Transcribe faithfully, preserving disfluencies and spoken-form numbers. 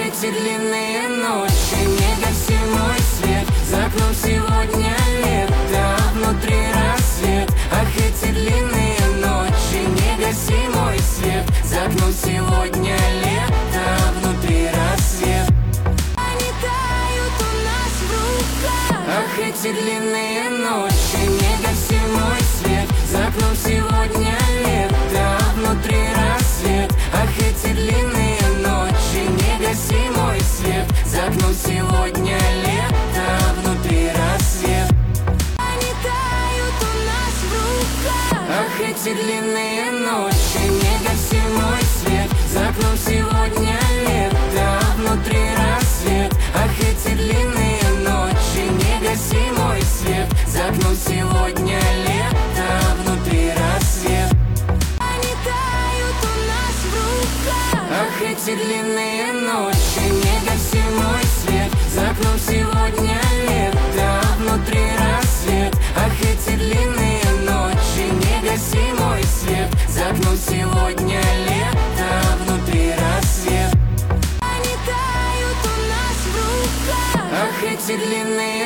эти длинные ночи, не гаси мой свет. За окном сегодня лето, а внутри рассвет. Ах, эти длинные ночи, не гаси мой свет. За окном сегодня лето, а внутри рассвет. Они тают у нас в руках. Ах, эти длинные ночи, не гаси мой свет. За окном сегодня лето, а внутри рассвет. Ах, эти длинные ночи, не гаси мой свет. За окном сегодня лето, а внутри рассвет. Они тают у нас в руках. Ах, эти длинные ночи, не гаси мой свет. За окном сегодня лето, а внутри рассвет. Ах, эти длинные ночи, не гаси мой свет. За окном сегодня лето, а внутри рассвет. Они тают у нас в руках. Ах, эти длинные ночи, не гаси мой свет. За окном сегодня лето, а внутри рассвет. Ах, эти длинные ночи, не гаси мой свет. За окном сегодня лето, а внутри рассвет. Они тают у нас в руках. Ах, эти длинные